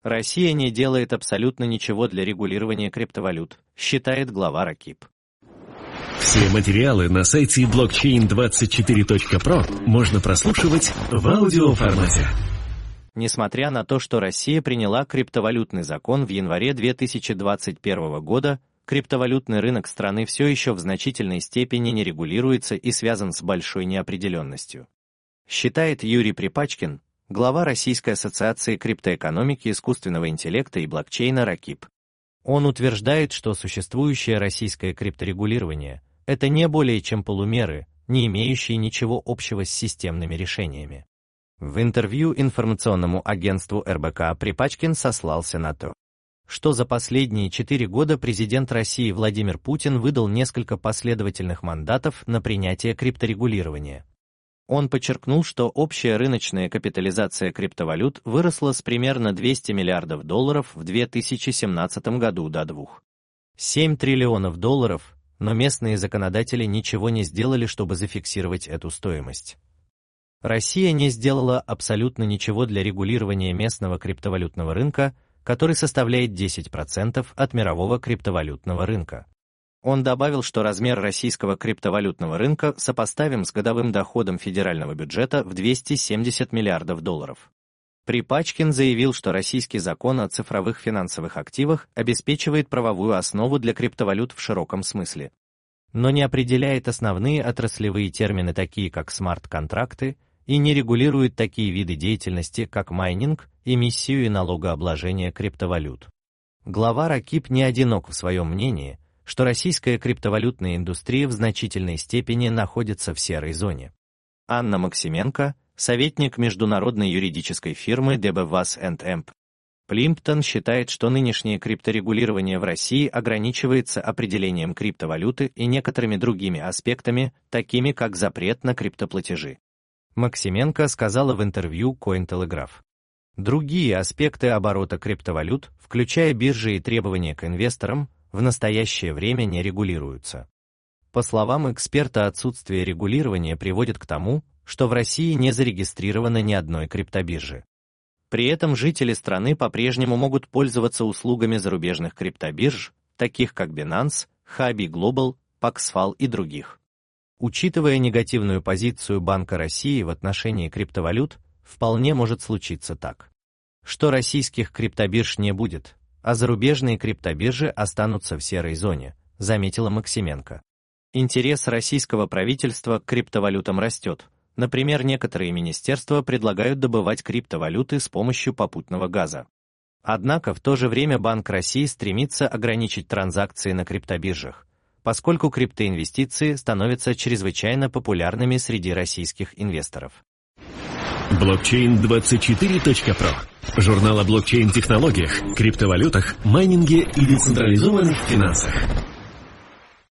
Россия не делает абсолютно ничего для регулирования криптовалют, считает глава РАКИП. Все материалы на сайте blockchain24.pro можно прослушивать в аудиоформате. Несмотря на то, что Россия приняла криптовалютный закон в январе 2021 года, криптовалютный рынок страны все еще в значительной степени не регулируется и связан с большой неопределенностью. Считает Юрий Припачкин, глава Российской ассоциации криптоэкономики, искусственного интеллекта и блокчейна РАКИП. Он утверждает, что существующее российское крипторегулирование – это не более чем полумеры, не имеющие ничего общего с системными решениями. В интервью информационному агентству РБК Припачкин сослался на то, что за последние 4 года президент России Владимир Путин выдал несколько последовательных мандатов на принятие крипторегулирования. Он подчеркнул, что общая рыночная капитализация криптовалют выросла с примерно $200 миллиардов в 2017 году до $2,7 триллионов, но местные законодатели ничего не сделали, чтобы зафиксировать эту стоимость. Россия не сделала абсолютно ничего для регулирования местного криптовалютного рынка, который составляет 10% от мирового криптовалютного рынка. Он добавил, что размер российского криптовалютного рынка сопоставим с годовым доходом федерального бюджета в $270 миллиардов. Припачкин заявил, что российский закон о цифровых финансовых активах обеспечивает правовую основу для криптовалют в широком смысле, но не определяет основные отраслевые термины, такие как смарт-контракты, и не регулирует такие виды деятельности, как майнинг, эмиссию и налогообложение криптовалют. Глава РАКИП не одинок в своем мнении, что российская криптовалютная индустрия в значительной степени находится в серой зоне. Анна Максименко, советник международной юридической фирмы DB Vass & Emp Plimpton, считает, что нынешнее крипторегулирование в России ограничивается определением криптовалюты и некоторыми другими аспектами, такими как запрет на криптоплатежи. Максименко сказала в интервью Cointelegraph. Другие аспекты оборота криптовалют, включая биржи и требования к инвесторам, в настоящее время не регулируются. По словам эксперта, отсутствие регулирования приводит к тому, что в России не зарегистрировано ни одной криптобиржи. При этом жители страны по-прежнему могут пользоваться услугами зарубежных криптобирж, таких как Binance, Huobi Global, Paxful и других. Учитывая негативную позицию Банка России в отношении криптовалют, вполне может случиться так, что российских криптобирж не будет, а зарубежные криптобиржи останутся в серой зоне, заметила Максименко. Интерес российского правительства к криптовалютам растет. Например, некоторые министерства предлагают добывать криптовалюты с помощью попутного газа. Однако в то же время Банк России стремится ограничить транзакции на криптобиржах, поскольку криптоинвестиции становятся чрезвычайно популярными среди российских инвесторов. Blockchain24.pro. Журнал о блокчейн-технологиях, криптовалютах, майнинге и децентрализованных финансах.